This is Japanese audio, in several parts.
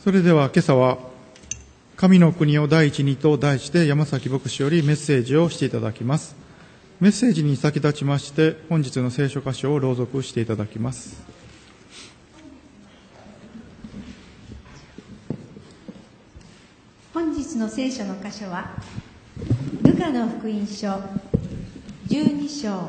それでは今朝は神の国を第一にと題して山崎牧師よりメッセージをしていただきます。メッセージに先立ちまして本日の聖書箇所を朗読していただきます。 本日の聖書の箇所はルカの福音書12章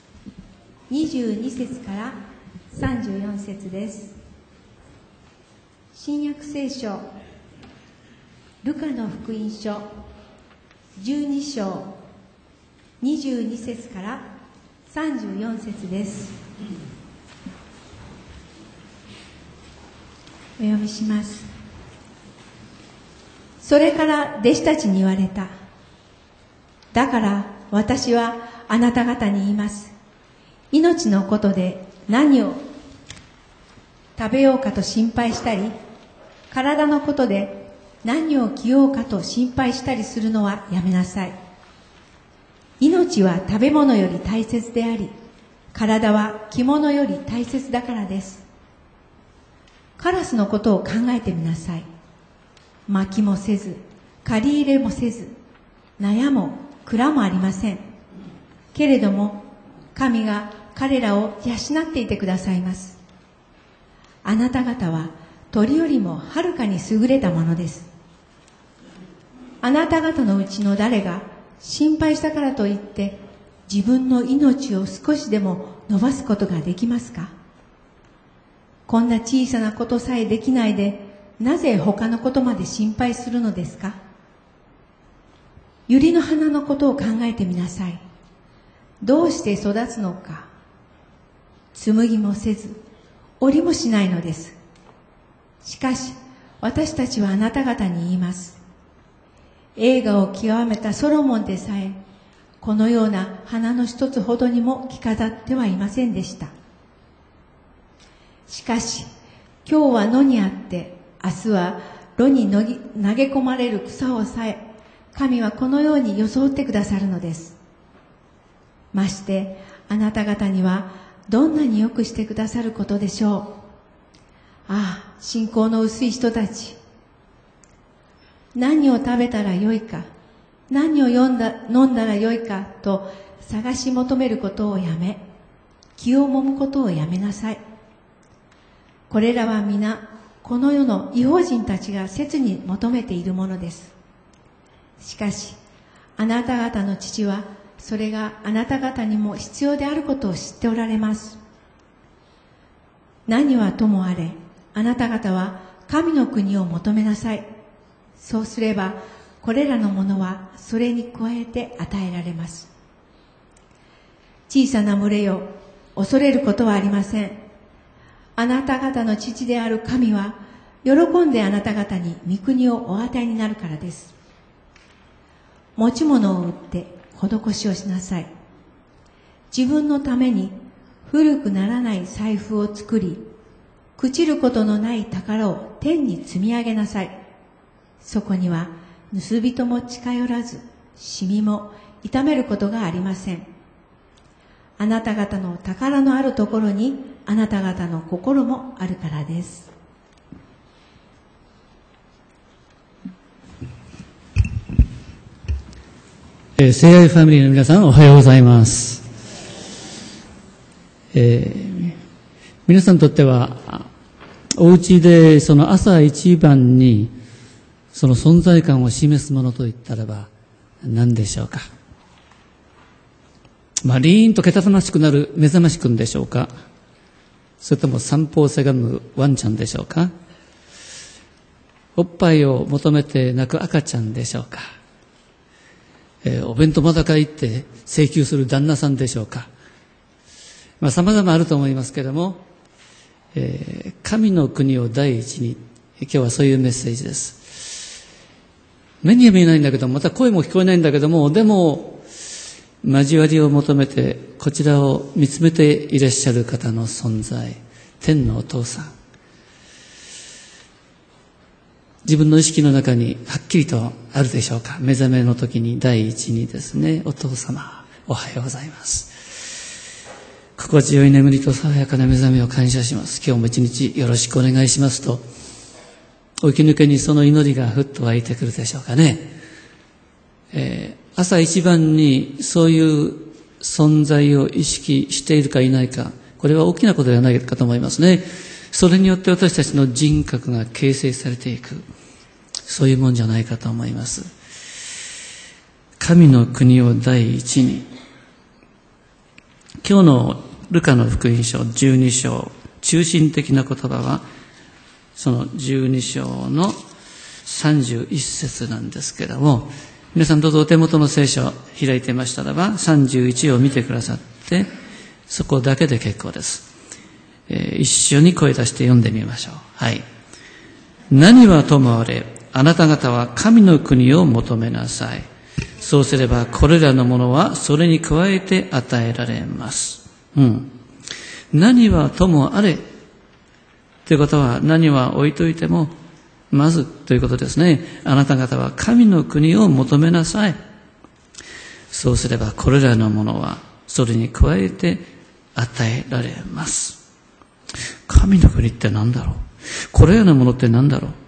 22節から34節です。新約聖書ルカの福音書12章22節から34節です。お読みします。それから弟子たちに言われた。だから私はあなた方に言います。命のことで何を食べようかと心配したり、体のことで何を着ようかと心配したりするのはやめなさい。命は食べ物より大切であり、体は着物より大切だからです。カラスのことを考えてみなさい。薪もせず、借り入れもせず、納屋も蔵もありません。けれども、神が彼らを養っていてくださいます。あなた方は鳥よりもはるかに優れたものです。あなた方のうちの誰が心配したからといって自分の命を少しでも伸ばすことができますか？こんな小さなことさえできないで、なぜ他のことまで心配するのですか？百合の花のことを考えてみなさい。どうして育つのか。紡ぎもせず、織りもしないのです。しかし、私たちはあなた方に言います。栄華を極めたソロモンでさえ、このような花の一つほどにも着飾ってはいませんでした。しかし、今日は野にあって、明日は炉に投げ込まれる草をさえ、神はこのように装ってくださるのです。まして、あなた方にはどんなによくしてくださることでしょう。ああ、信仰の薄い人たち。何を食べたらよいか、何を飲んだらよいかと探し求めることをやめ、気をもむことをやめなさい。これらは皆、この世の異邦人たちが切に求めているものです。しかし、あなた方の父は、それがあなた方にも必要であることを知っておられます。何はともあれ、あなた方は神の国を求めなさい。そうすれば、これらのものはそれに加えて与えられます。小さな群れよ、恐れることはありません。あなた方の父である神は、喜んであなた方に御国をお与えになるからです。持ち物を売って施しをしなさい。自分のために古くならない財布を作り、朽ちることのない宝を天に積み上げなさい。そこには盗人も近寄らず、シミも傷めることがありません。あなた方の宝のあるところにあなた方の心もあるからです。 聖愛ファミリーの皆さん、おはようございます。皆さんにとってはお家でその朝一番にその存在感を示すものといったらば何でしょうか。リーンとけたたましくなる目覚ましくんでしょうか。それとも散歩をせがむワンちゃんでしょうか。おっぱいを求めて泣く赤ちゃんでしょうか。お弁当まだかいって請求する旦那さんでしょうか。様々あると思いますけれども、神の国を第一に、今日はそういうメッセージです。目には見えないんだけど、また声も聞こえないんだけども、でも交わりを求めてこちらを見つめていらっしゃる方の存在、天のお父さん。自分の意識の中にはっきりとあるでしょうか。目覚めの時に第一にですね、お父様、おはようございます。心地よい眠りと爽やかな目覚めを感謝します。今日も一日よろしくお願いしますと起き抜けにその祈りがふっと湧いてくるでしょうかね。朝一番にそういう存在を意識しているかいないか、これは大きなことではないかと思いますね。それによって私たちの人格が形成されていく、そういうもんじゃないかと思います。神の国を第一に。今日のルカの福音書12章、中心的な言葉はその12章の31節なんですけれども、皆さんどうぞお手元の聖書を開いていましたらば31を見てくださって、そこだけで結構です。一緒に声出して読んでみましょう。はい。何はともあれ、あなた方は神の国を求めなさい。そうすればこれらのものはそれに加えて与えられます。何はともあれということは、何は置いといてもまずということですね。あなた方は神の国を求めなさい。そうすればこれらのものはそれに加えて与えられます。神の国って何だろう、これらのものって何だろう、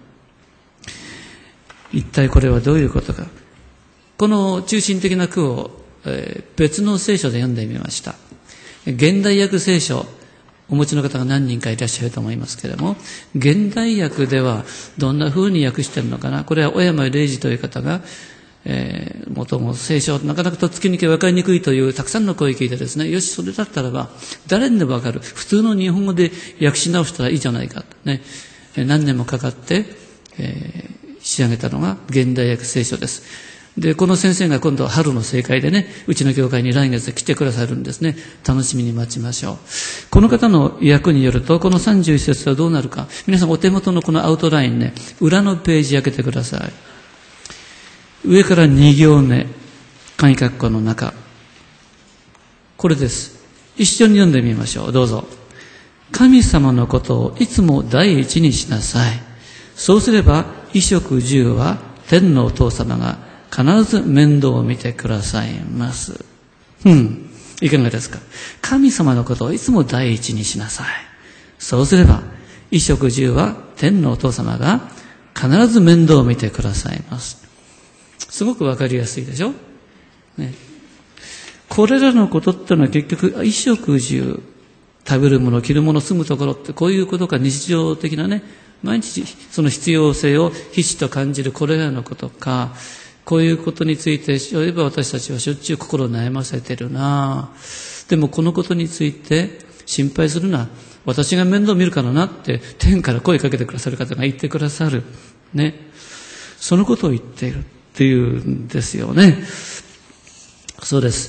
一体これはどういうことか。この中心的な句を、別の聖書で読んでみました。現代訳聖書お持ちの方が何人かいらっしゃると思いますけれども、現代訳ではどんな風に訳しているのかな。これは小山礼二という方が、元々聖書なかなかとっつきにくい、分かりにくいというたくさんの声を聞いてですね、よしそれだったらば誰にでも分かる普通の日本語で訳し直したらいいじゃないかとね、何年もかかって、仕上げたのが現代訳聖書です。でこの先生が今度春の正会でね、うちの教会に来月来てくださるんですね。楽しみに待ちましょう。この方の訳によると、この31節はどうなるか。皆さんお手元のこのアウトラインね、裏のページ開けてください。上から2行目、鍵括弧の中、これです。一緒に読んでみましょう。どうぞ。神様のことをいつも第一にしなさい。そうすれば衣食住は天のお父様が必ず面倒を見てくださいます。いかがですか。神様のことをいつも第一にしなさい。そうすれば衣食住は天のお父様が必ず面倒を見てくださいます。すごくわかりやすいでしょ、ね、これらのことってのは結局衣食住、食べるもの、着るもの、住むところって、こういうことが日常的なね、毎日その必要性をひしと感じるこれらのことか、こういうことについてそういえば私たちはしょっちゅう心を悩ませてるな。でもこのことについて心配するな、私が面倒見るからなって天から声かけてくださる方が言ってくださるね、そのことを言っているっていうんですよね。そうです。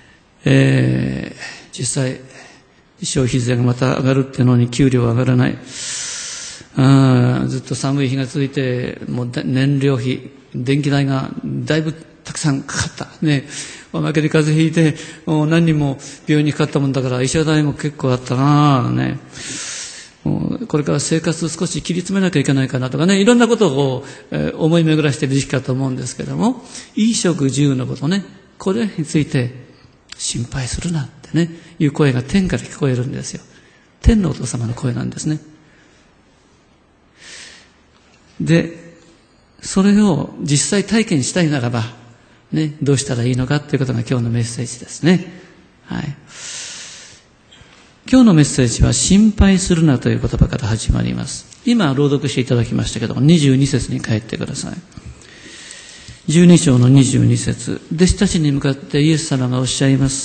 実際消費税がまた上がるっていうのに給料は上がらない。ずっと寒い日が続いて、もう燃料費、電気代がだいぶたくさんかかったね。おまけで風邪ひいてもう何人も病院にかかったもんだから、医者代も結構あったなね。これから生活を少し切り詰めなきゃいけないかなとかね、いろんなことを思い巡らしている時期かと思うんですけども、衣食住のことね、これについて心配するなってね、いう声が天から聞こえるんですよ。天のお父様の声なんですね。で、それを実際体験したいならば、ね、どうしたらいいのかということが今日のメッセージですね。はい。今日のメッセージは心配するなという言葉から始まります。今朗読していただきましたけども、22節に帰ってください。12章の22節、弟子たちに向かってイエス様がおっしゃいます。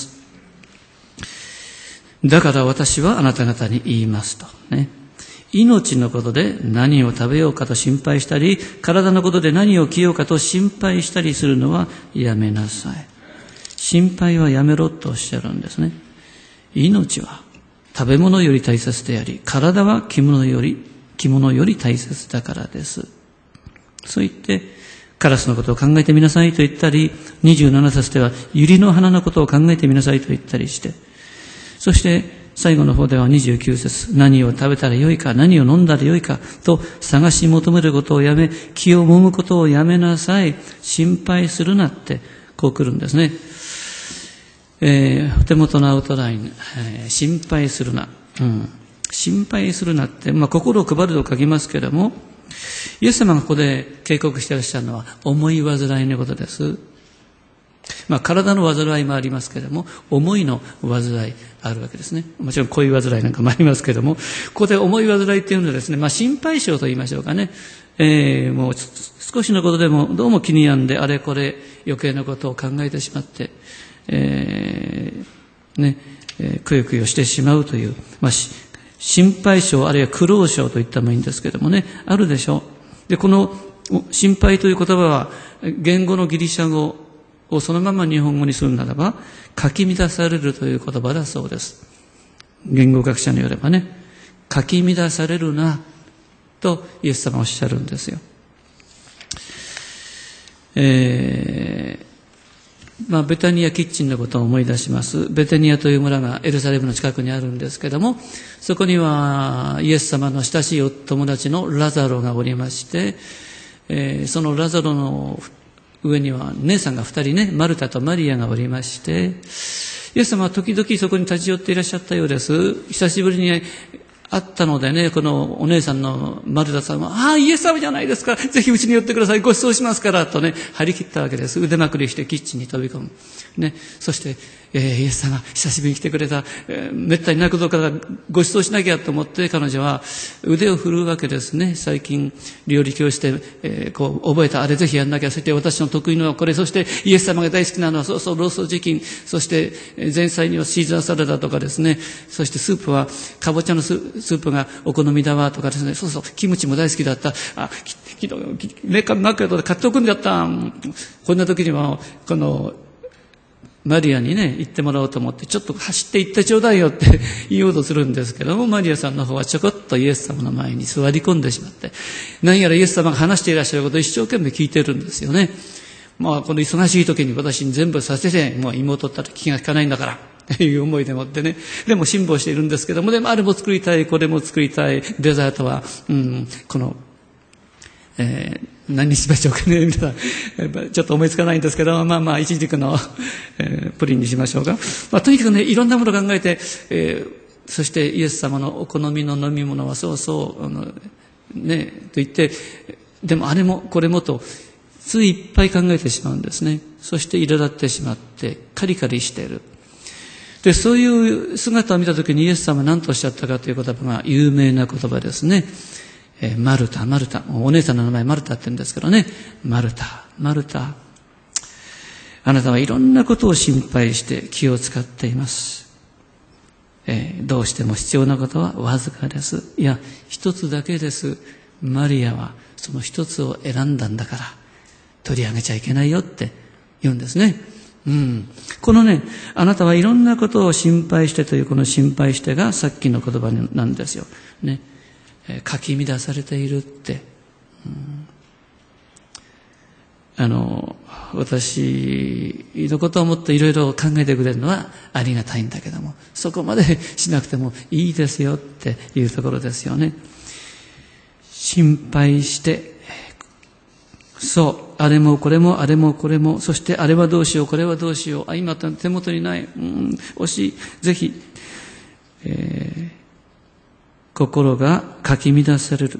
だから私はあなた方に言いますとね。命のことで何を食べようかと心配したり、体のことで何を着ようかと心配したりするのはやめなさい。心配はやめろとおっしゃるんですね。命は食べ物より大切であり、体は着物より大切だからです。そう言ってカラスのことを考えてみなさいと言ったり、27節では百合の花のことを考えてみなさいと言ったりして、そして最後の方では29節、何を食べたらよいか、何を飲んだらよいかと探し求めることをやめ、気を揉むことをやめなさい。心配するなってこう来るんですね。お手元のアウトライン、心配するな、心配するなって、心を配ると書きますけれども、 イエス様がここで警告していらっしゃるのは思い煩いのことです。体の煩いもありますけれども、思いの煩いあるわけですね。もちろん恋煩いなんかもありますけれども、ここで思い煩いっていうのはですね、心配性と言いましょうかね。もう少しのことでもどうも気に病んであれこれ余計なことを考えてしまって、くよくよしてしまうという、心配性あるいは苦労性と言ったもいいんですけれどもね、あるでしょう。で、この心配という言葉は言語のギリシャ語をそのまま日本語にするならば、かき乱されるという言葉だそうです。言語学者によればね、かき乱されるなとイエス様はおっしゃるんですよ。ベタニアキッチンのことを思い出します。ベタニアという村がエルサレムの近くにあるんですけども、そこにはイエス様の親しいお友達のラザロがおりまして、そのラザロの上には姉さんが2人ね、マルタとマリアがおりまして、イエス様は時々そこに立ち寄っていらっしゃったようです。久しぶりに会ったのでね、このお姉さんのマルタさんは、イエス様じゃないですか、ぜひうちに寄ってください、ご馳走しますからとね、張り切ったわけです。腕まくりしてキッチンに飛び込む。ね、そして、イエス様久しぶりに来てくれた、めったにないことからご馳走しなきゃと思って彼女は腕を振るうわけですね。最近料理教室で、覚えたあれぜひやんなきゃ、そして私の得意のこれ、そしてイエス様が大好きなのはローストチキン、そして前菜にはシーザーサラダとかですね、そしてスープはかぼちゃのスープがお好みだわとかですね、キムチも大好きだった、メーカーで買っておくんだった。こんな時にはこのマリアにね、行ってもらおうと思って、ちょっと走って行ってちょうだいよって言おうとするんですけども、マリアさんの方はちょこっとイエス様の前に座り込んでしまって、何やらイエス様が話していらっしゃることを一生懸命聞いてるんですよね。この忙しい時に私に全部させて、もう妹ったら気が利かないんだから、という思いでもってね、でも辛抱しているんですけども、でもあれも作りたい、これも作りたい、デザートは、この、何にしましょうかね、みたいな。ちょっと思いつかないんですけど、イチジクの、プリンにしましょうか。とにかくね、いろんなものを考えて、そしてイエス様のお好みの飲み物はと言って、でもあれもこれもと、ついいっぱい考えてしまうんですね。そして苛立ってしまって、カリカリしている。で、そういう姿を見たときにイエス様は何とおっしゃったかという言葉が有名な言葉ですね。マルタ、お姉さんの名前マルタって言うんですけどね、マルタ、あなたはいろんなことを心配して気を使っています。どうしても必要なことはわずかです。いや、一つだけです。マリアはその一つを選んだんだから取り上げちゃいけないよって言うんですね。このね、あなたはいろんなことを心配してというこの心配してがさっきの言葉なんですよ。ね。かき乱されているって、私のことをもっといろいろ考えてくれるのはありがたいんだけども、そこまでしなくてもいいですよっていうところですよね。心配して、あれもこれもあれもこれも、そしてあれはどうしようこれはどうしよう、今手元にない、惜しい、ぜひ、心がかき乱される。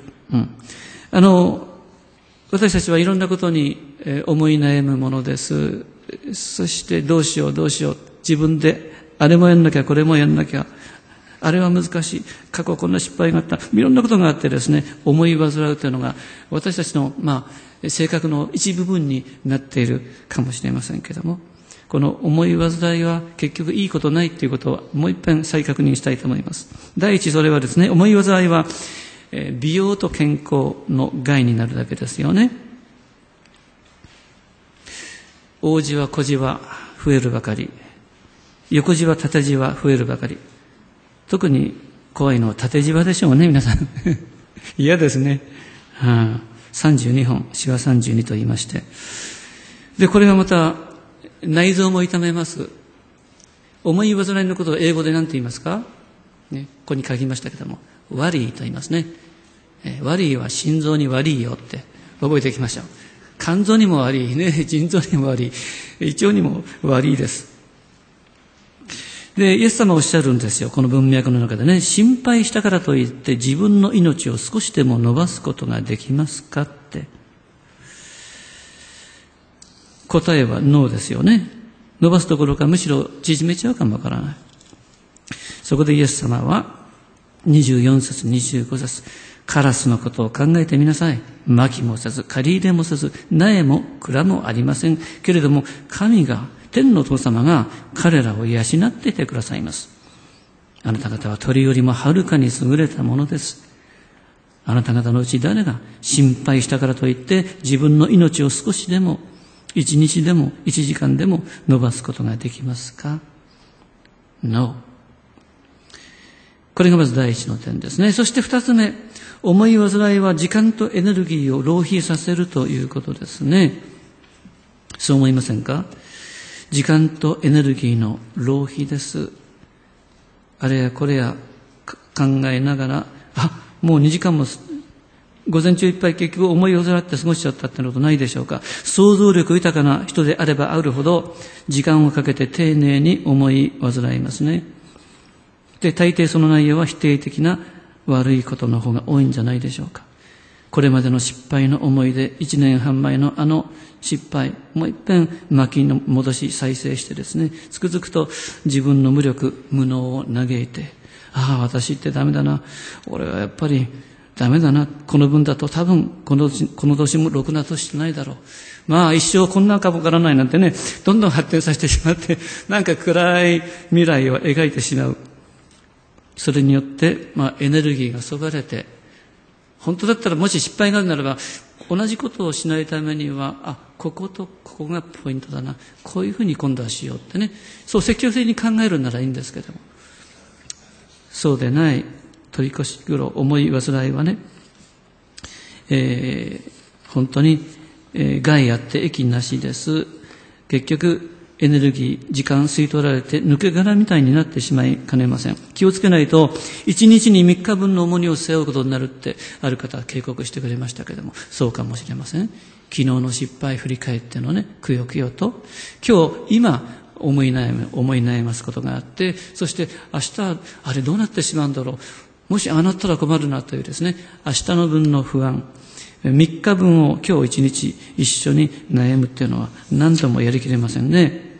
私たちはいろんなことに思い悩むものです。そしてどうしよう、自分であれもやんなきゃこれもやんなきゃ、あれは難しい、過去こんな失敗があった、いろんなことがあってですね、思い煩うというのが私たちの性格の一部分になっているかもしれませんけれども、この思い煩いは結局いいことないということをもう一遍再確認したいと思います。第一、それはですね、思い煩いは美容と健康の害になるだけですよね。大じわ小じわ増えるばかり、横じわ縦じわ増えるばかり。特に怖いのは縦じわでしょうね、皆さん。嫌ですね。32本、シワ32と言いまして。で、これがまた内臓も痛めます。思い煩いのことを英語で何て言いますか、ね、ここに書きましたけども、ワリーと言いますね。ワリーは心臓に悪いよって覚えていきましょう。肝臓にも悪いね、腎臓にも悪い、胃腸にも悪いです。 で、イエス様はおっしゃるんですよ。この文脈の中でね、心配したからといって自分の命を少しでも伸ばすことができますかって。答えはノーですよね。伸ばすどころかむしろ縮めちゃうかもわからない。そこでイエス様は24節25節、カラスのことを考えてみなさい。蒔もせず刈り入れもせず苗も蔵もありませんけれども、神が天のお父様が彼らを養っていてくださいます。あなた方は鳥よりもはるかに優れたものです。あなた方のうち誰が心配したからといって自分の命を少しでも1日でも1時間でも伸ばすことができますか？ No。 これがまず第一の点ですね。そして二つ目、思い煩いは時間とエネルギーを浪費させるということですね。そう思いませんか？時間とエネルギーの浪費です。あれやこれや考えながら、もう2時間も午前中いっぱい結局思い煩って過ごしちゃったってことないでしょうか。想像力豊かな人であればあるほど時間をかけて丁寧に思い煩いますね。で、大抵その内容は否定的な悪いことの方が多いんじゃないでしょうか。これまでの失敗の思い出、1年半前の失敗、もう一遍巻き戻し再生してですね、つくづくと自分の無力、無能を嘆いて、私ってダメだな、俺はやっぱりダメだな、この分だと多分この年もろくな年ないだろう。一生こんなかもからないなんてね、どんどん発展させてしまって、なんか暗い未来を描いてしまう。それによって、エネルギーがそがれて、本当だったらもし失敗があるならば、同じことをしないためには、こことここがポイントだな。こういうふうに今度はしようってね。そう積極的に考えるならいいんですけども。そうでない、取り越し苦労、思い煩いはね、本当に、害あって益なしです。結局、エネルギー、時間吸い取られて抜け殻みたいになってしまいかねません。気をつけないと、1日に3日分の重荷を背負うことになるって、ある方は警告してくれましたけれども、そうかもしれません。昨日の失敗振り返ってのね、くよくよと、今、思い悩ますことがあって、そして明日、あれどうなってしまうんだろう。もしなったら困るなというですね、明日の分の不安、3日分を今日1日一緒に悩むっていうのは何度もやりきれませんね。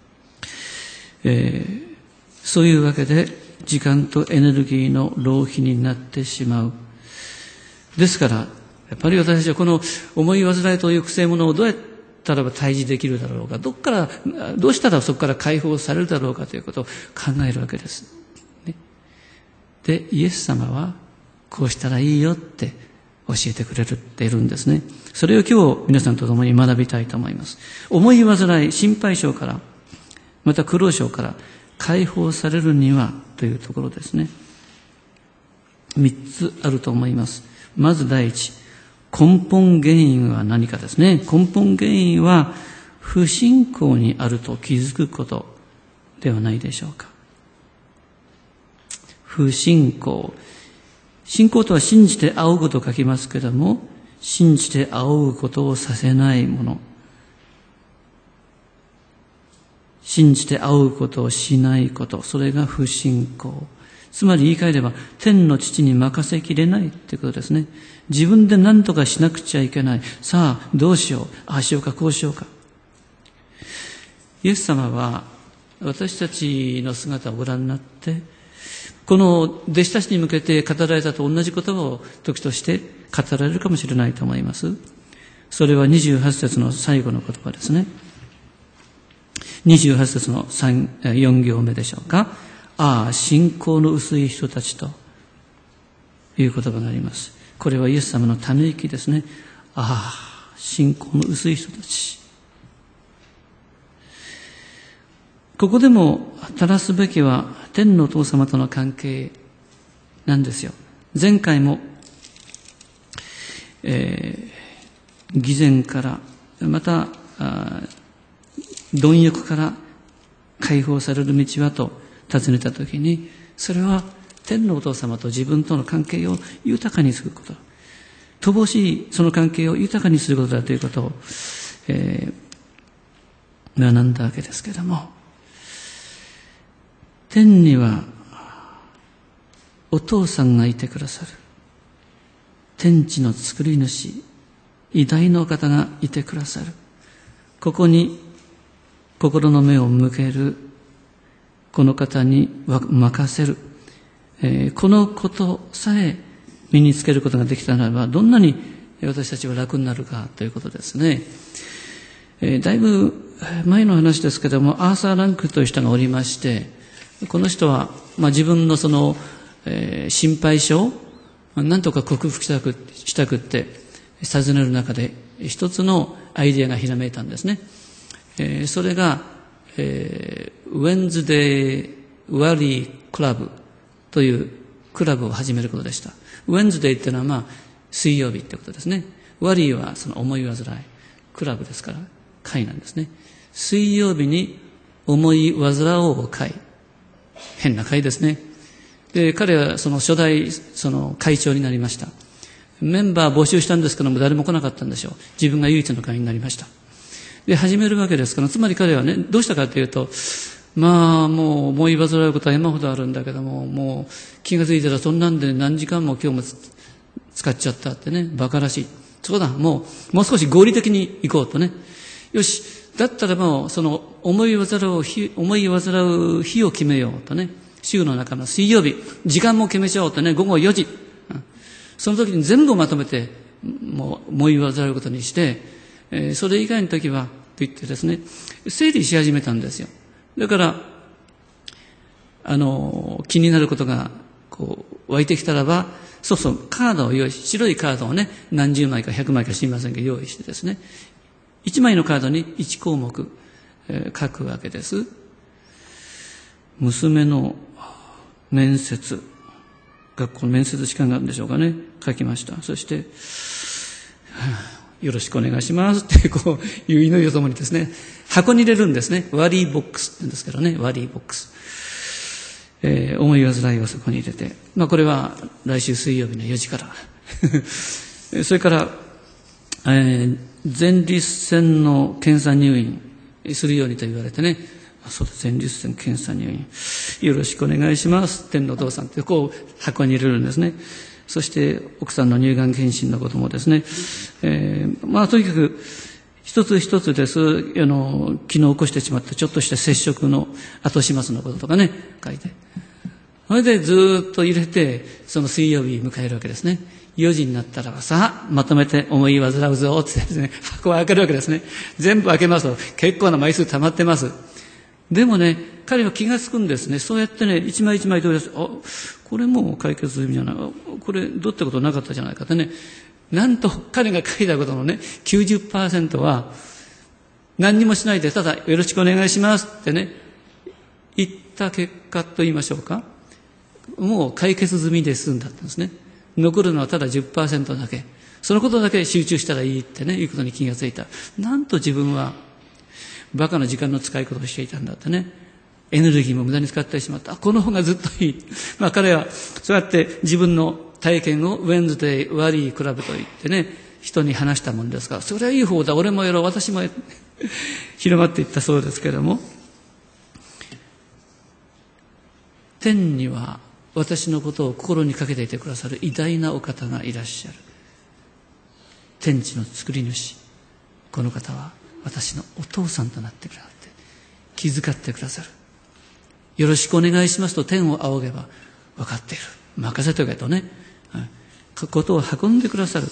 そういうわけで時間とエネルギーの浪費になってしまう。ですからやっぱり私たちはこの思い煩いという癖ものをどうやったら退治できるだろうか、どうしたらそこから解放されるだろうかということを考えるわけです、ね、でイエス様はこうしたらいいよって教えてくれているんですね。それを今日皆さんと共に学びたいと思います。思い煩い、心配性からまた苦労症から解放されるにはというところですね。3つあると思います。まず第一、根本原因は何かですね。根本原因は不信仰にあると気づくことではないでしょうか。不信仰。信仰とは信じて仰ぐと書きますけれども、信じて仰ぐことをさせないもの。信じて仰ぐことをしないこと、それが不信仰。つまり言い換えれば、天の父に任せきれないということですね。自分で何とかしなくちゃいけない。さあ、どうしよう。ああしようか、こうしようか。イエス様は、私たちの姿をご覧になって、この弟子たちに向けて語られたと同じ言葉を時として語られるかもしれないと思います。それは28節の最後の言葉ですね。28節の4行目でしょうか。信仰の薄い人たちという言葉があります。これはイエス様のため息ですね。信仰の薄い人たち。ここでも正すべきは天のお父様との関係なんですよ。前回も、偽善からまた貪欲から解放される道はと尋ねたときに、それは天のお父様と自分との関係を豊かにすること、乏しいその関係を豊かにすることだということを、学んだわけですけれども、 天にはお父さんがいてくださる。天地の作り主、偉大なお方がいてくださる。ここに心の目を向ける、この方に任せる、このことさえ身につけることができたならば、どんなに私たちは楽になるかということですね。だいぶ前の話ですけども、アーサー・ランクという人がおりまして、この人は、自分のその、心配性を何とか克服したくって尋ねる中で一つのアイデアがひらめいたんですね。それが、ウェンズデー・ワリー・クラブというクラブを始めることでした。ウェンズデーっていうのは水曜日ってことですね。ワリーはその思い煩い、クラブですから会なんですね。水曜日に思い煩おう会。変な会ですね。で、彼はその初代その会長になりました。メンバー募集したんですけども誰も来なかったんでしょう。自分が唯一の会になりました。で、始めるわけですから、つまり彼はね、どうしたかというと、もう思い煩うことは山ほどあるんだけども、もう気がついたらそんなんで何時間も今日も使っちゃったってね、馬鹿らしい。そうだ、もう少し合理的に行こうとね。よし、だったらもうその思い煩う日を決めようとね。週の中の水曜日、時間も決めちゃおうとね、午後4時。その時に全部まとめて、もう思い煩うことにして、それ以外の時は、と言ってですね、整理し始めたんですよ。だから、気になることが、湧いてきたらば、カードを用意し、白いカードをね、何十枚か100枚か知りませんが、用意してですね、1枚のカードに1項目、書くわけです。娘の面接、学校の面接時間があるんでしょうかね、書きました。そして、よろしくお願いしますっていう祈りとともにですね、箱に入れるんですね。ワリーボックスって言うんですけどね、ワリーボックス。思い煩いをそこに入れて、これは来週水曜日の4時から。それから、前立腺の検査入院するようにと言われてね、前立腺検査入院、よろしくお願いします。天のお父さんって箱に入れるんですね。そして奥さんの乳がん検診のこともですね、とにかく一つ一つです。昨日起こしてしまったちょっとした接触の後始末のこととかね、書いて。それでずっと入れて、その水曜日迎えるわけですね。4時になったらばさあ、まとめて思い煩うぞってですね、箱を開けるわけですね。全部開けますと結構な枚数溜まってます。でもね、彼は気がつくんですね。そうやってね、一枚一枚取り出して、これもう解決済みじゃない。これどうってことなかったじゃないかってね。なんと彼が書いたことのね、90% は何にもしないで、ただよろしくお願いしますってね、言った結果と言いましょうか。もう解決済みで済んだんですね。残るのはただ 10% だけ。そのことだけ集中したらいいってね、いうことに気がついた。なんと自分はバカな時間の使い方をしていたんだってね。エネルギーも無駄に使ってしまった。この方がずっといい。彼はそうやって自分の体験をウェンズデーワリークラブと言ってね、人に話したもんですから、それはいい方だ、俺もやろう、私もやろう広まっていったそうですけれども、天には私のことを心にかけていてくださる偉大なお方がいらっしゃる。天地の作り主、この方は私のお父さんとなってくださって気遣ってくださる。よろしくお願いしますと天を仰げば分かっている、任せとけとね、ことを運んでくださる。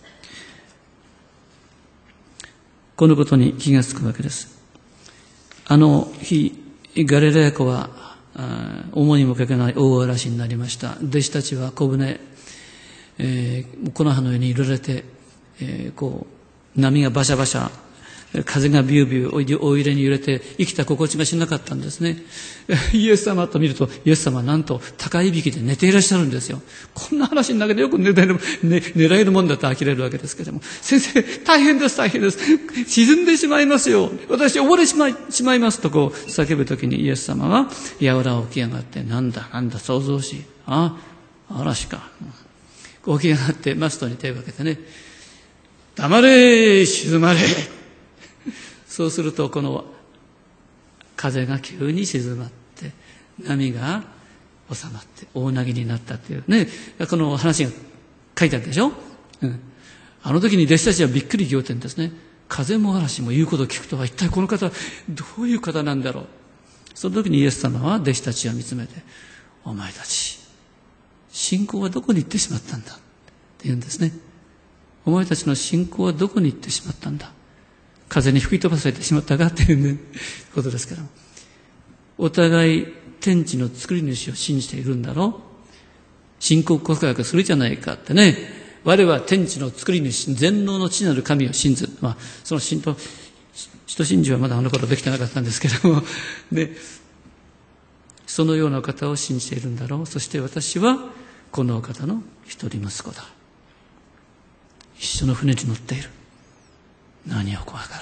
このことに気がつくわけです。あの日ガリラヤ湖は思いもかけない大嵐になりました。弟子たちは小舟、木の葉のように揺られて、波がバシャバシャ、風がビュービュー大揺れに揺れて生きた心地がしなかったんですね。イエス様と見ると、イエス様はなんと高いびきで寝ていらっしゃるんですよ。こんな話の中でよく寝られるもんだと呆れるわけですけれども、先生大変です大変です、沈んでしまいますよ、私溺れしまいますと叫ぶときに、イエス様はやら起き上がって、なんだ想像しい、嵐か、起き上がってマストに手をかけてね、黙れ静まれ。そうするとこの風が急に静まって、 波が収まって大凪になったっていうね、この話が書いてあるでしょ。あの時に弟子たちはびっくり仰天ですね。風も嵐も言うことを聞くとは、一体この方はどういう方なんだろう。その時にイエス様は弟子たちを見つめて、お前たち、信仰はどこに行ってしまったんだって言うんですね。お前たちの信仰はどこに行ってしまったんだ。風に吹き飛ばされてしまったかっていう、ね、ことですから。お互い天地の作り主を信じているんだろう。信仰告白するじゃないかってね。我は天地の作り主、全能の地なる神を信ず。その使徒信条はまだあの頃できてなかったんですけども、で、そのような方を信じているんだろう。そして私はこの方の一人息子だ。一緒の船に乗っている。何を怖が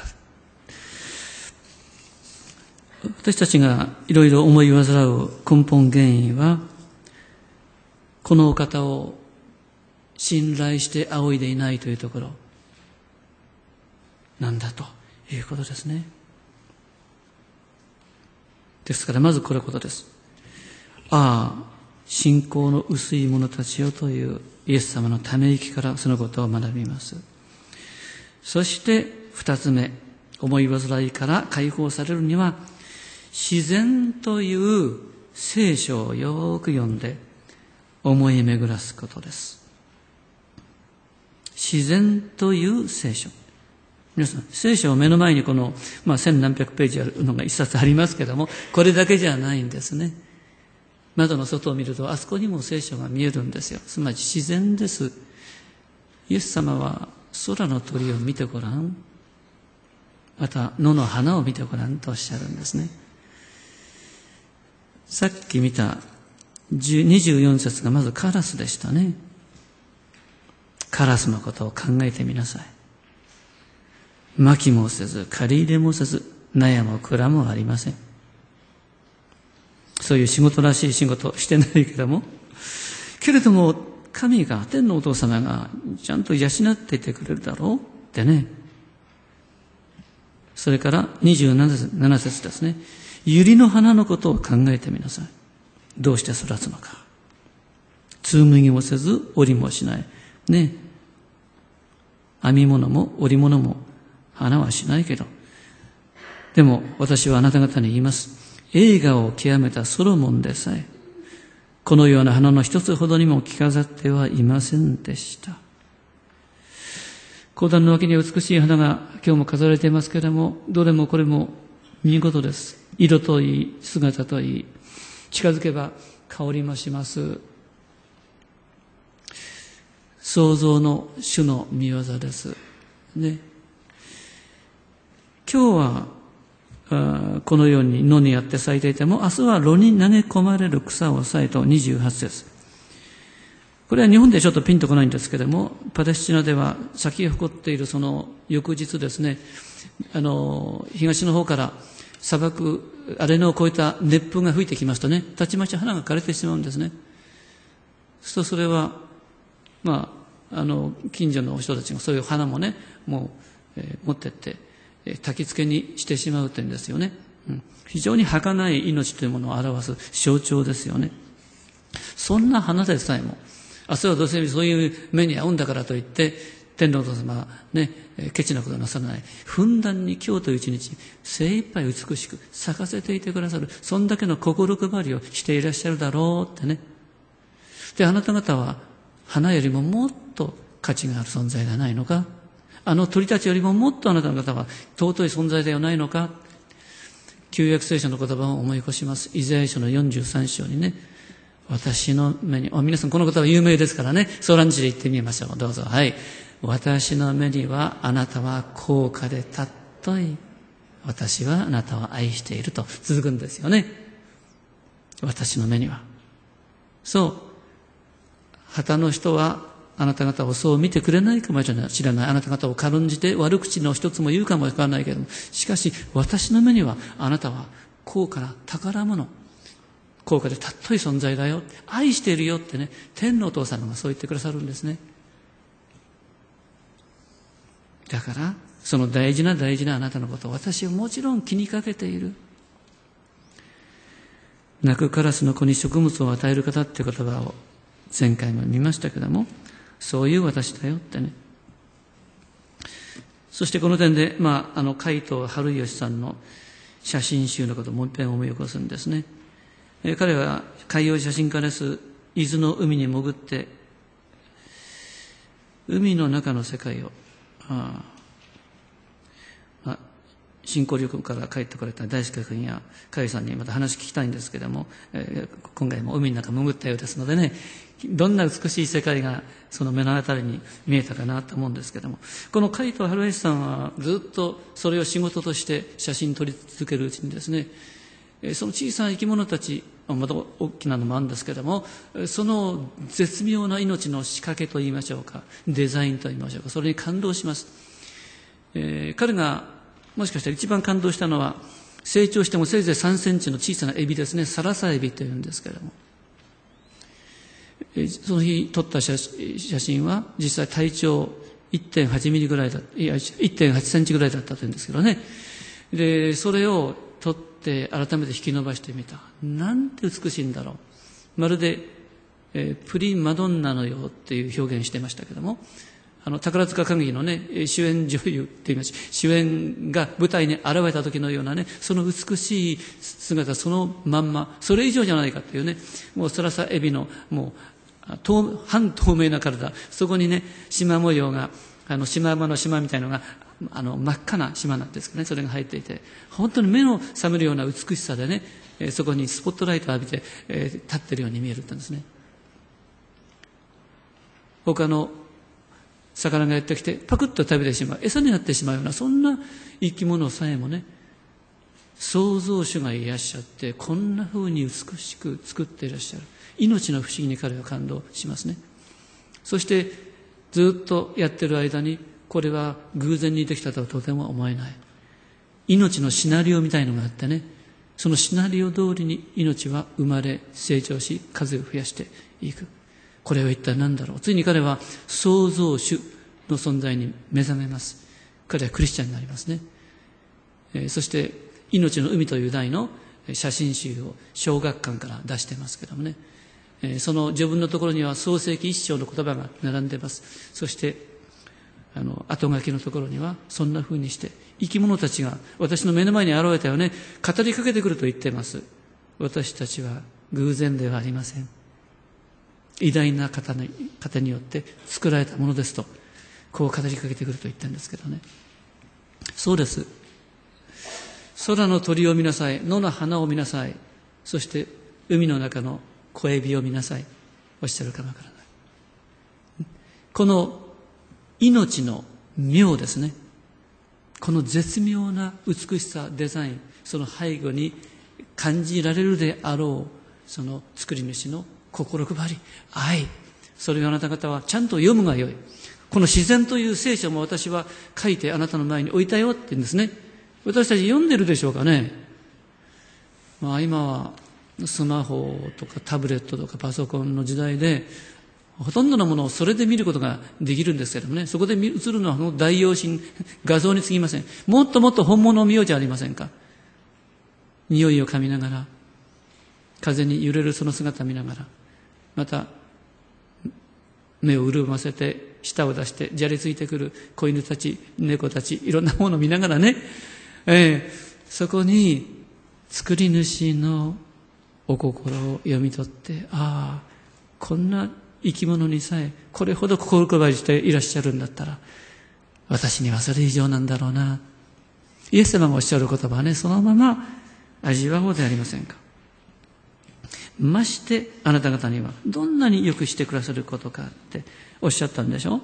る。私たちがいろいろ思い煩う根本原因は、このお方を信頼して仰いでいないというところなんだということですね。ですからまずこれことです。信仰の薄い者たちよというイエス様のため息からそのことを学びます。そして二つ目、思い煩いから解放されるには、自然という聖書をよく読んで思い巡らすことです。自然という聖書。皆さん、聖書を目の前にこの、千何百ページあるのが一冊ありますけども、これだけじゃないんですね。窓の外を見ると、あそこにも聖書が見えるんですよ。つまり自然です。イエス様は空の鳥を見てごらん。また野の花を見てごらんとおっしゃるんですね。さっき見た24節がまずカラスでしたね。カラスのことを考えてみなさい。蒔もせず、刈り入れもせず、納屋も蔵もありません。そういう仕事らしい仕事してないけども、けれども神が、天のお父様がちゃんと養っていてくれるだろうってね。それから27節ですね。百合の花のことを考えてみなさい。どうして育つのか。紡ぎもせず織りもしないね。編み物も織物も花はしないけど、でも私はあなた方に言います。栄華を極めたソロモンでさえこのような花の一つほどにも着飾ってはいませんでした。講談の脇に美しい花が今日も飾られていますけれども、どれもこれも見事です。色といい、姿といい、近づけば香りもします。創造の主の御業ですね。今日はこのように野にあって咲いていても、明日は炉に投げ込まれる草をさえと28節。これは日本でちょっとピンとこないんですけれども、パレスチナでは咲き誇っているその翌日ですね、東の方から砂漠、荒れ野を越えた熱風が吹いてきますとね、たちまち花が枯れてしまうんですね。そうするとそれは、近所の人たちがそういう花もね、もう、持ってって焚き付けにしてしまうというんですよね。非常に儚い命というものを表す象徴ですよね。そんな花でさえも、明日はどうせそういう目に遭うんだからといって、天皇お父様はね、ケチなことなさらない。ふんだんに今日という一日、精一杯美しく咲かせていてくださる、そんだけの心配りをしていらっしゃるだろうってね。で、あなた方は花よりももっと価値がある存在ではないのか。あの鳥たちよりももっとあなた方は尊い存在ではないのか。旧約聖書の言葉を思い起こします。イザヤ書の43章にね、私の目に、皆さんこの言葉有名ですからね、ソーランジで言ってみましょう。どうぞ。はい。私の目にはあなたは高価で尊い。私はあなたを愛していると続くんですよね。私の目には。そう。旗の人はあなた方をそう見てくれないかもしれない。あなた方を軽んじて悪口の一つも言うかもわからないけれども、しかし私の目にはあなたは高価な宝物、高価で尊い存在だよ、愛しているよってね、天のお父様がそう言ってくださるんですね。だからその大事な大事なあなたのことを私はもちろん気にかけている。 鳴くカラスの子に食物を与える方っていう言葉を前回も見ましたけども、そういう私だよってね。そしてこの点で、海藤春吉さんの写真集のことをもう一遍思い起こすんですね。彼は海洋写真家です。伊豆の海に潜って、海の中の世界を、新興旅行から帰ってこられた大輔君や海さんにまた話聞きたいんですけども、今回も海の中潜ったようですのでね、どんな美しい世界がその目の当たりに見えたかなと思うんですけども、この海藤春吉さんはずっとそれを仕事として写真撮り続けるうちにですね、その小さな生き物たち、また大きなのもあるんですけども、その絶妙な命の仕掛けといいましょうか、デザインといいましょうか、それに感動します。彼がもしかしたら一番感動したのは、成長してもせいぜい3センチの小さなエビですね、サラサエビというんですけれども、その日撮った写真は実際体長 1.8 ミリぐらいだ、いや 1.8 センチぐらいだったというんですけどね。で、それを撮って改めて引き伸ばしてみた。なんて美しいんだろう。まるで、プリマドンナのようっていう表現してましたけども、宝塚歌劇のね、主演女優って言います。主演が舞台に現れた時のようなね、その美しい姿そのまんま、それ以上じゃないかっていうね、もうサラサエビのもう半透明な体、そこにね、縞模様が、縞山の島みたいなのが、真っ赤な島なんですけどね、それが入っていて、本当に目の覚めるような美しさでね、そこにスポットライトを浴びて、立ってるように見えるってんですね。他の魚がやってきてパクッと食べてしまう、餌になってしまうような、そんな生き物さえもね、創造主がいらっしゃって、こんな風に美しく作っていらっしゃる。命の不思議に彼は感動しますね。そしてずっとやってる間に、これは偶然にできたとはとても思えない。命のシナリオみたいのがあってね、そのシナリオ通りに命は生まれ成長し、数を増やしていく。これは一体何だろう。ついに彼は創造主の存在に目覚めます。彼はクリスチャンになりますね。そして命の海という題の写真集を小学館から出してますけどもね、その序文のところには創世記一章の言葉が並んでいます。そして後書きのところにはそんな風にして生き物たちが私の目の前に現れたよね、語りかけてくると言っています。私たちは偶然ではありません。偉大な方によって作られたものですと、こう語りかけてくると言ってるんですけどね。そうです。空の鳥を見なさい、野の花を見なさい、そして海の中の小エビを見なさい、おっしゃるかもわからない。この命の妙ですね。この絶妙な美しさ、デザイン、その背後に感じられるであろう、その作り主の心配り、愛、それをあなた方はちゃんと読むがよい。この自然という聖書も私は書いてあなたの前に置いたよって言うんですね。私たち読んでるでしょうかね。今はスマホとかタブレットとかパソコンの時代で、ほとんどのものをそれで見ることができるんですけどもね、そこで映るのは大用心、画像に過ぎません。もっともっと本物を見ようじゃありませんか。匂いを噛みながら、風に揺れるその姿を見ながら、また目を潤ませて舌を出してじゃれついてくる子犬たち、猫たち、いろんなものを見ながらね、そこに作り主のお心を読み取って、ああ、こんな生き物にさえこれほど心配りしていらっしゃるんだったら、私にはそれ以上なんだろうな。イエス様がおっしゃる言葉はね、そのまま味わおうではありませんか。ましてあなた方にはどんなによくしてくださることかっておっしゃったんでしょ。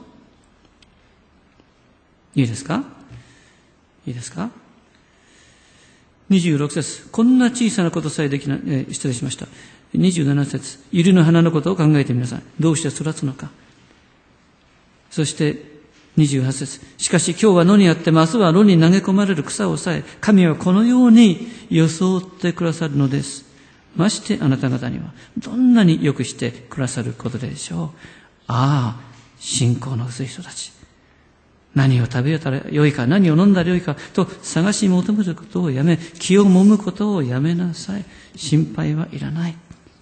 いいですか、いいですか。26節、こんな小さなことさえできない、失礼しました。27節、百合の花のことを考えてみなさい。どうして育つのか。そして28節、しかし今日は野にあっても明日は野に投げ込まれる草をさえ神はこのように装ってくださるのです。ましてあなた方にはどんなによくしてくださることでしょう。ああ、信仰の薄い人たち。 何を食べたらよいか、何を飲んだらよいかと探し求めることをやめ、気を揉むことをやめなさい。心配はいらない。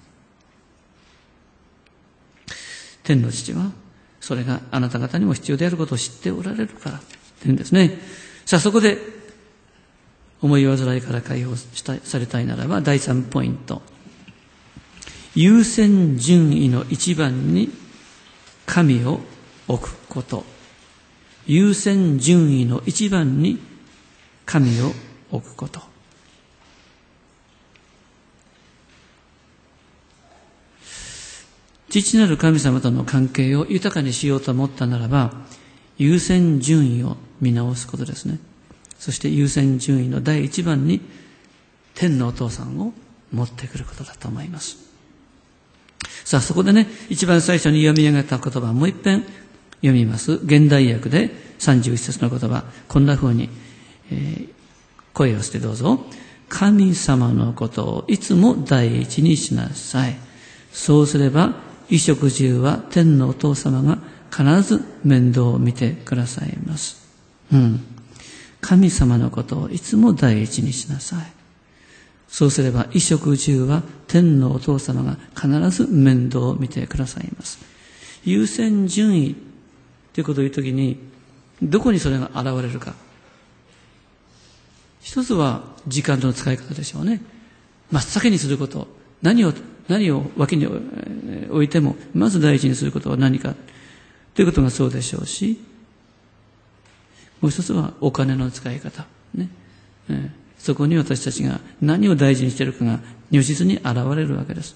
天の父は、それがあなた方にも必要であることを知っておられるから、というんですね。さあ、そこで、思い煩いから解放されたいならば、第3ポイント。優先順位の一番に神を置くこと。優先順位の一番に神を置くこと。父なる神様との関係を豊かにしようと思ったならば、優先順位を見直すことですね。そして優先順位の第一番に天のお父さんを持ってくることだと思います。さあ、そこでね、一番最初に読み上げた言葉をもう一遍読みます。現代訳で31節の言葉、こんな風に、声をしてどうぞ。神様のことをいつも第一にしなさい。そうすれば衣食住は天のお父様が必ず面倒を見てくださいます。神様のことをいつも第一にしなさい。そうすれば衣食住は天のお父様が必ず面倒を見てくださいます。優先順位ということを言うときに、どこにそれが現れるか。一つは時間の使い方でしょうね。真っ先にすること。何を脇に置いても、まず第一にすることは何かということがそうでしょうし、もう一つはお金の使い方。ね。そこに私たちが何を大事にしているかが如実に現れるわけです。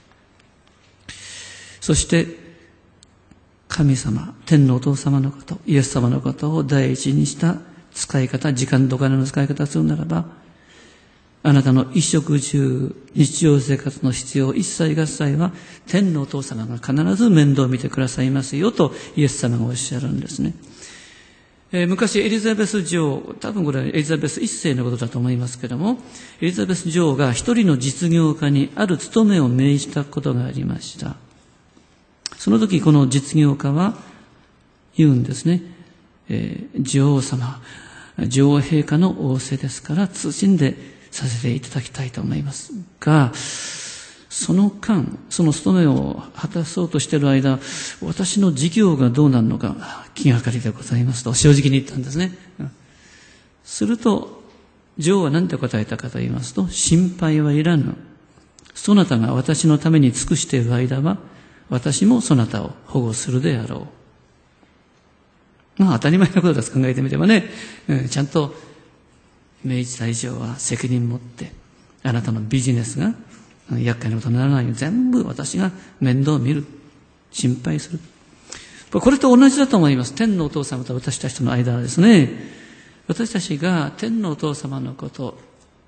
そして、神様、天のお父様のこと、イエス様のことを第一にした使い方、時間とお金の使い方をするならば、あなたの衣食住、日常生活の必要、一切合切は天のお父様が必ず面倒を見てくださいますよとイエス様がおっしゃるんですね。昔エリザベス女王、多分これはエリザベス一世のことだと思いますけれども、エリザベス女王が一人の実業家にある務めを命じたことがありました。その時この実業家は言うんですね。女王様、女王陛下の仰せですから謹んでさせていただきたいと思いますが、その間、その務めを果たそうとしている間、私の事業がどうなるのか気がかりでございますと正直に言ったんですね。すると、女王は何て答えたかと言いますと、心配はいらぬ。そなたが私のために尽くしている間は、私もそなたを保護するであろう。当たり前のことです。考えてみればね。ちゃんと命じた以上は責任持って、あなたのビジネスが厄介なことにならないように全部私が面倒を見る。心配する。これと同じだと思います。天のお父様と私たちとの間はですね、私たちが天のお父様のことを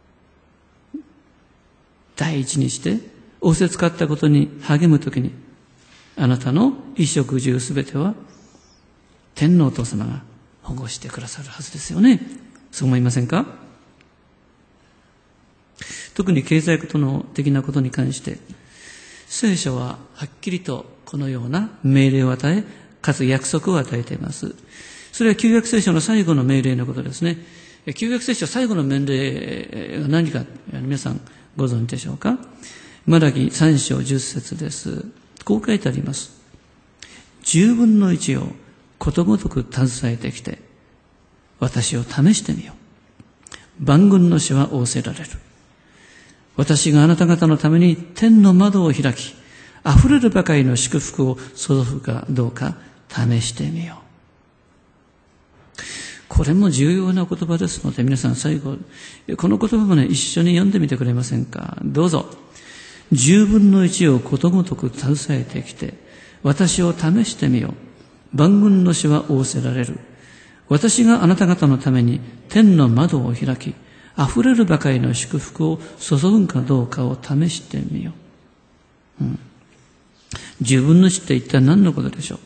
第一にして、仰せつかったことに励むときに、あなたの衣食住すべては天のお父様が保護してくださるはずですよね。そう思いませんか？特に経済的なことに関して、聖書ははっきりとこのような命令を与え、かつ約束を与えています。それは旧約聖書の最後の命令のことですね。旧約聖書最後の命令が何か皆さんご存知でしょうか？マラギ3章10節です。こう書いてあります。10分の1をことごとく携えてきて、私を試してみよう。万軍の主は仰せられる。私があなた方のために天の窓を開き、溢れるばかりの祝福を注ぐかどうか試してみよう。これも重要な言葉ですので、皆さん最後、この言葉もね、一緒に読んでみてくれませんか？どうぞ。10分の1をことごとく携えてきて、私を試してみよう。万軍の主は仰せられる。私があなた方のために天の窓を開き、溢れるばかりの祝福を注ぐかどうかを試してみよう。10分の1って一体何のことでしょう？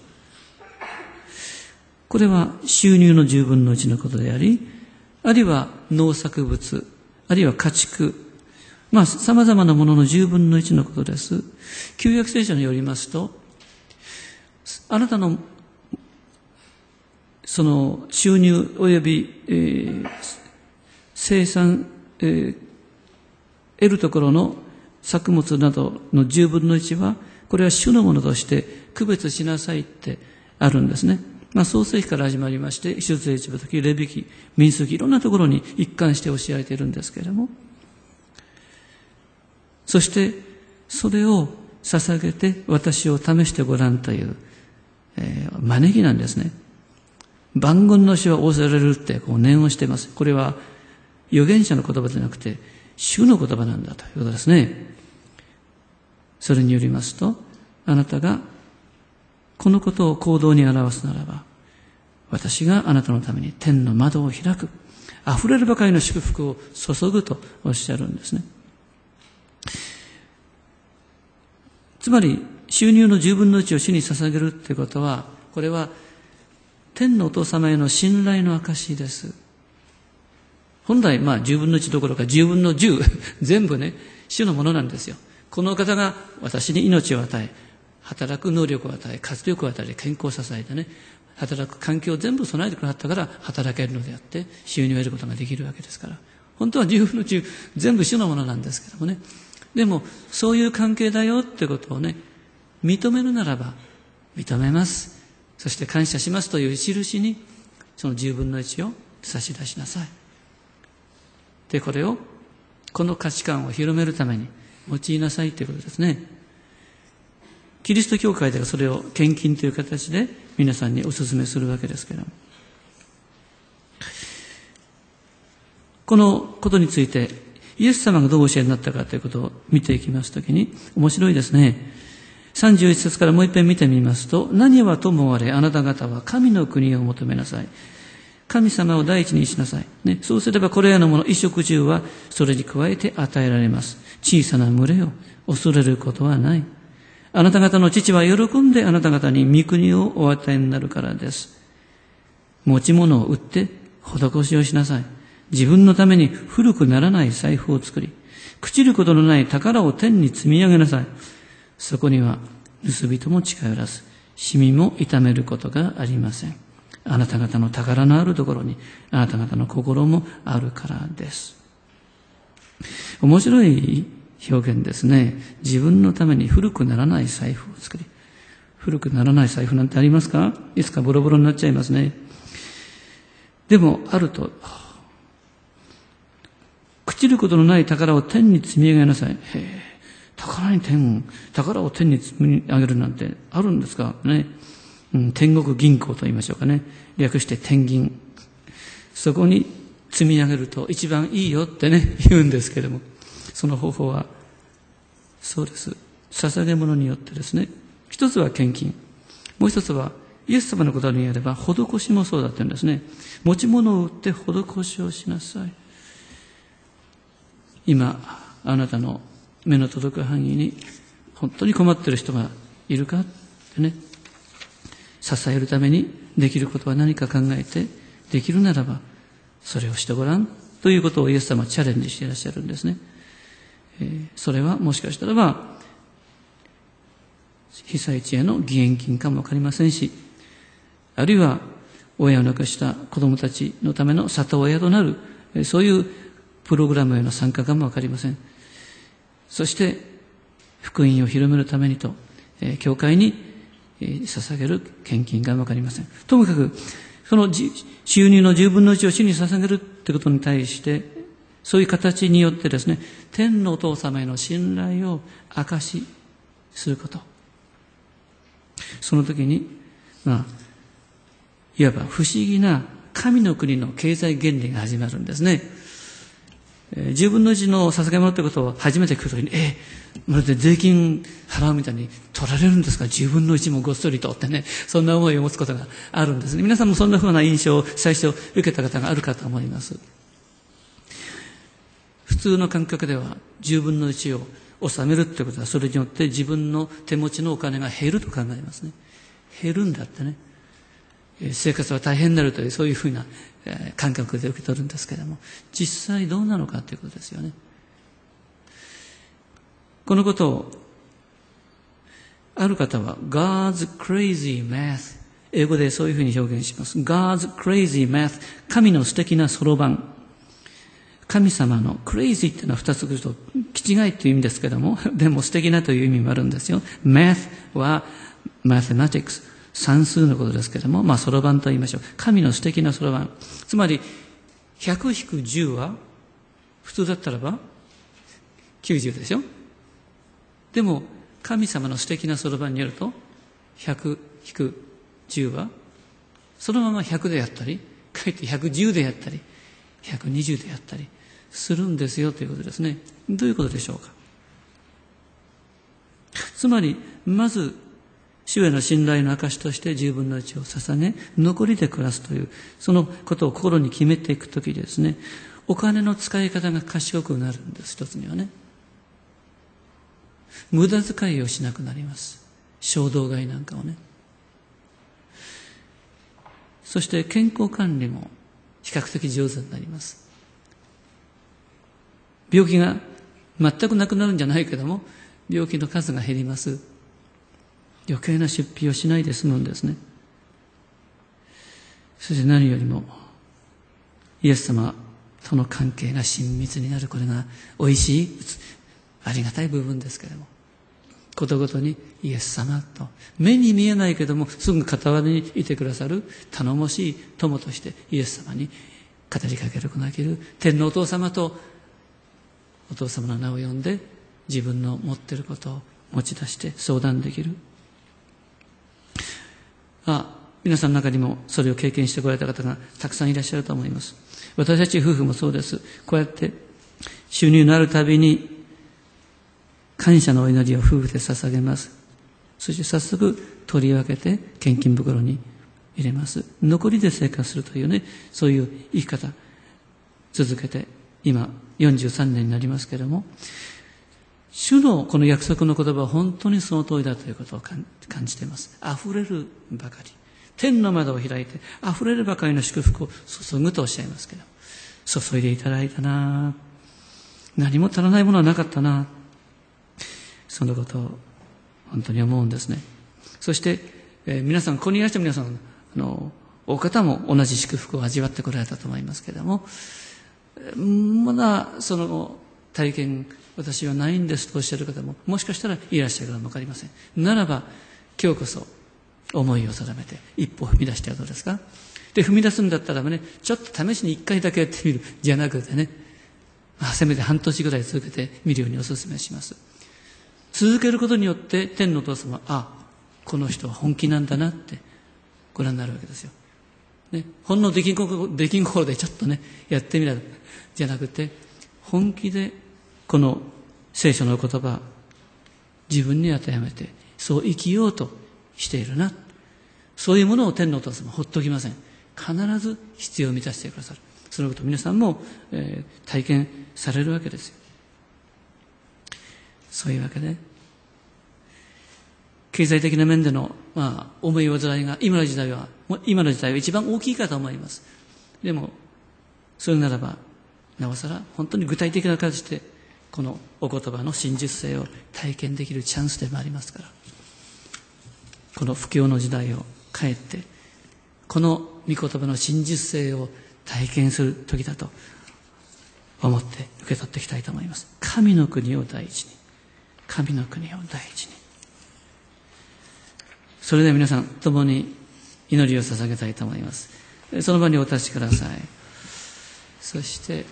これは収入の10分の1のことであり、あるいは農作物、あるいは家畜、様々なものの10分の1のことです。旧約聖書によりますと、あなたのその収入及び、生産、得るところの作物などの10分の1は、これは主のものとして区別しなさいってあるんですね。創世記から始まりまして、出エジプト記、レビ記、民数記、いろんなところに一貫して教えられているんですけれども、そしてそれを捧げて私を試してごらんという、招きなんですね。万軍の主は仰せられるって念をしています。これは預言者の言葉じゃなくて主の言葉なんだということですね。それによりますと、あなたがこのことを行動に表すならば、私があなたのために天の窓を開く、溢れるばかりの祝福を注ぐとおっしゃるんですね。つまり収入の10分の1を主に捧げるということは、これは天のお父様への信頼の証です。本来10分の1どころか10分の10全部ね、主のものなんですよ。この方が私に命を与え、働く能力を与え、活力を与え、健康を支えてね、働く環境を全部備えてくださったから働けるのであって、収入を得ることができるわけですから、本当は10分の10全部主のものなんですけどもね。でもそういう関係だよってことをね、認めるならば認めます、そして感謝しますという印にその10分の1を差し出しなさい。で、この価値観を広めるために用いなさいということですね。キリスト教会ではそれを献金という形で皆さんにお勧めするわけですけれども、このことについてイエス様がどうお教えになったかということを見ていきますときに面白いですね。31節からもう一遍見てみますと、何はともあれあなた方は神の国を求めなさい。神様を第一にしなさい。ね、そうすればこれらのもの衣食住はそれに加えて与えられます。小さな群れを恐れることはない。あなた方の父は喜んであなた方に御国をお与えになるからです。持ち物を売って施しをしなさい。自分のために古くならない財布を作り、朽ちることのない宝を天に積み上げなさい。そこには盗人も近寄らず、シミも痛めることがありません。あなた方の宝のあるところにあなた方の心もあるからです。面白い表現ですね。自分のために古くならない財布を作り。古くならない財布なんてありますか？いつかボロボロになっちゃいますね。でもあると、朽ちることのない宝を天に積み上げなさい。宝を天に積み上げるなんてあるんですかね。天国銀行と言いましょうかね。略して天銀。そこに積み上げると一番いいよってね、言うんですけれども、その方法は、そうです。捧げ物によってですね。一つは献金。もう一つは、イエス様のことによれば、施しもそうだって言うんですね。持ち物を売って施しをしなさい。今、あなたの目の届く範囲に、本当に困っている人がいるかってね。支えるためにできることは何か考えて、できるならば、それをしてごらんということをイエス様はチャレンジしていらっしゃるんですね。それはもしかしたらば被災地への義援金かもわかりませんし、あるいは親を亡くした子供たちのための里親となるそういうプログラムへの参加かもわかりません。そして福音を広めるためにと教会に捧げる献金がわかりません。ともかくその収入の10分の1を主に捧げるってことに対して、そういう形によってですね、天のお父様への信頼を証しすること。その時に、いわば不思議な神の国の経済原理が始まるんですね。10分の1の捧げ物ってことを初めて聞くときに、まるで税金払うみたいに取られるんですか、10分の1もごっそりとってね、そんな思いを持つことがあるんですね。皆さんもそんな風な印象を最初受けた方があるかと思います。普通の感覚では10分の1を納めるってことは、それによって自分の手持ちのお金が減ると考えますね。減るんだってね。生活は大変になるという、そういうふうな感覚で受け取るんですけれども、実際どうなのかということですよね。このことをある方は God's crazy math 英語でそういうふうに表現します。God's crazy math。神の素敵なそろばん。神様の crazy っていうのは二つくると、気違いという意味ですけども、でも素敵なという意味もあるんですよ。math は mathematics。算数のことですけども、そろばんと言いましょう。神の素敵なそろばん。つまり、100-10は、普通だったらば、90でしょ。でも、神様の素敵なそろばんによると、100-10は、そのまま100でやったり、かえって110でやったり、120でやったりするんですよということですね。どういうことでしょうか。つまり、まず、主への信頼の証として10分の1を捧げ、残りで暮らすという、そのことを心に決めていくときですね、お金の使い方が賢くなるんです、一つにはね。無駄遣いをしなくなります。衝動買いなんかをね。そして健康管理も比較的上手になります。病気が全くなくなるんじゃないけども、病気の数が減ります。余計な出費をしないで済むんですね。そして何よりも、イエス様との関係が親密になる、これが美味しい、ありがたい部分ですけれども、ことごとにイエス様と、目に見えないけども、すぐ傍らにいてくださる頼もしい友としてイエス様に語りかけることができる。天のお父様とお父様の名を呼んで、自分の持っていることを持ち出して相談できる。皆さんの中にもそれを経験してこられた方がたくさんいらっしゃると思います。私たち夫婦もそうです。こうやって収入のあるたびに感謝のお祈りを夫婦で捧げます。そして早速取り分けて献金袋に入れます。残りで生活するというね、そういう生き方続けて今43年になりますけれども、主のこの約束の言葉は本当にその通りだということを感じています。溢れるばかり。天の窓を開いて溢れるばかりの祝福を注ぐとおっしゃいますけど、注いでいただいたな、何も足らないものはなかったな、そのことを本当に思うんですね。そして、皆さん、ここにいらっしゃる皆さん、大方も同じ祝福を味わってこられたと思いますけれども、まだその体験、私はないんですとおっしゃる方ももしかしたらいらっしゃるかもわかりません。ならば今日こそ思いを定めて一歩踏み出してはどうですか。で踏み出すんだったらね、ちょっと試しに1回だけやってみるじゃなくてね、せめて半年ぐらい続けてみるようにお勧めします。続けることによって天のお父様は、この人は本気なんだなってご覧になるわけですよ、ね、ほんの出来心でちょっとねやってみるじゃなくて、本気でこの聖書の言葉自分に当てはめてそう生きようとしているな、そういうものを天のお父様はほっときません。必ず必要を満たしてくださる。そのことを皆さんも、体験されるわけですよ。そういうわけで経済的な面での、思い煩いが今の時代は一番大きいかと思います。でもそれならばなおさら本当に具体的な形でこのお言葉の真実性を体験できるチャンスでもありますから、この不況の時代を帰ってこの御言葉の真実性を体験する時だと思って受け取っていきたいと思います。神の国を第一に、神の国を第一に。それでは皆さん共に祈りを捧げたいと思います。その場にお立ちください。そして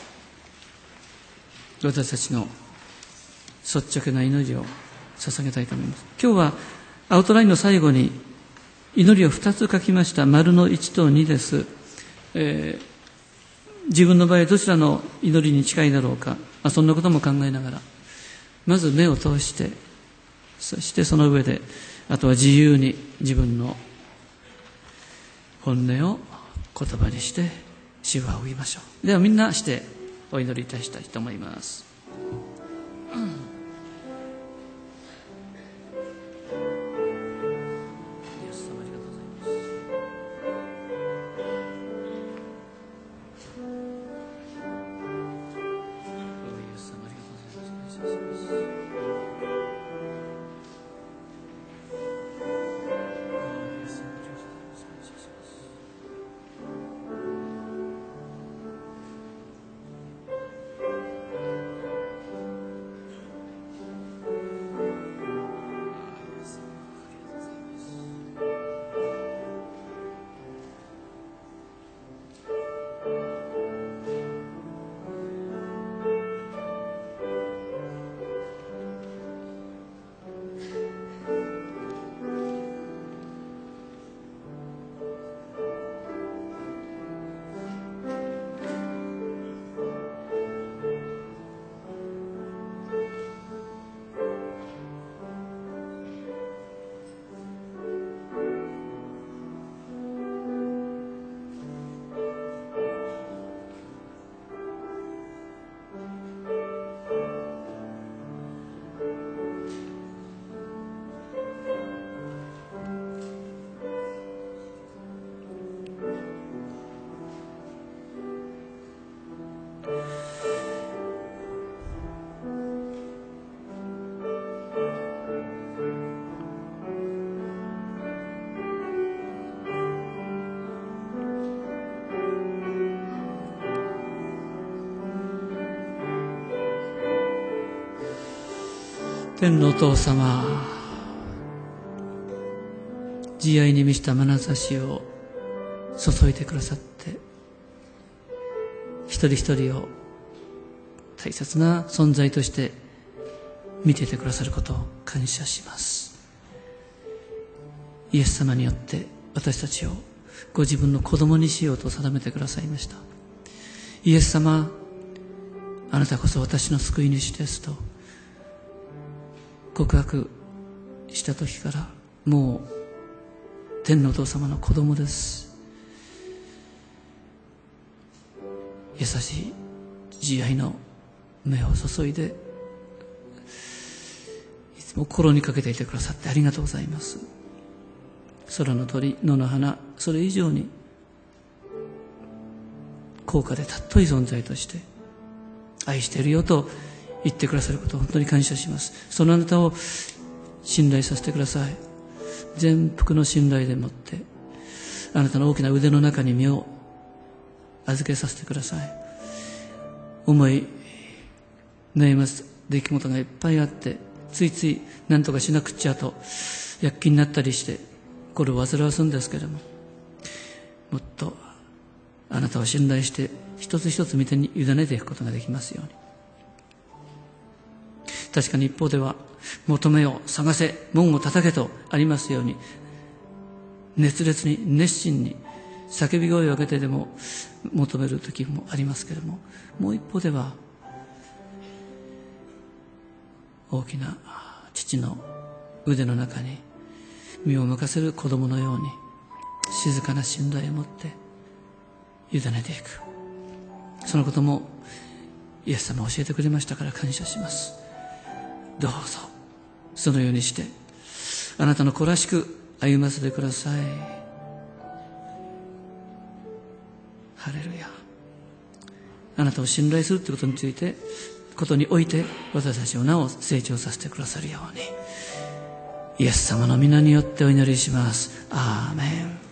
私たちの率直な祈りを捧げたいと思います。今日はアウトラインの最後に祈りを2つ書きました。丸の1と2です。自分の場合どちらの祈りに近いだろうか、そんなことも考えながらまず目を通して、そしてその上であとは自由に自分の本音を言葉にして主を仰ぎましょう。ではみんなしてお祈りいたしたいと思います。 天のお父様、慈愛に満ちた眼差しを注いでくださって、一人一人を大切な存在として見ていてくださることを感謝します。イエス様によって私たちをご自分の子供にしようと定めてくださいました。イエス様、あなたこそ私の救い主ですと告白した時から、もう天のお父様の子供です。優しい慈愛の目を注いでいつも心にかけていてくださってありがとうございます。空の鳥、野の花、それ以上に高価で尊い存在として愛しているよと言ってくださることを本当に感謝します。そのあなたを信頼させてください。全幅の信頼でもってあなたの大きな腕の中に身を預けさせてください。思い悩ます出来事がいっぱいあって、ついつい何とかしなくっちゃと躍起になったりして心を煩わすんですけれども、もっとあなたを信頼して一つ一つ御手に委ねていくことができますように。確かに一方では求めよ、探せ、門を叩けとありますように、熱烈に熱心に叫び声を上げてでも求める時もありますけれども、もう一方では大きな父の腕の中に身を任せる子供のように静かな信頼を持って委ねていく、そのこともイエス様教えてくれましたから感謝します。どうぞそのようにしてあなたの子らしく歩ませてください。ハレルヤ。あなたを信頼するということにおいて私たちをなお成長させてくださるように、イエス様の皆によってお祈りします。アーメン。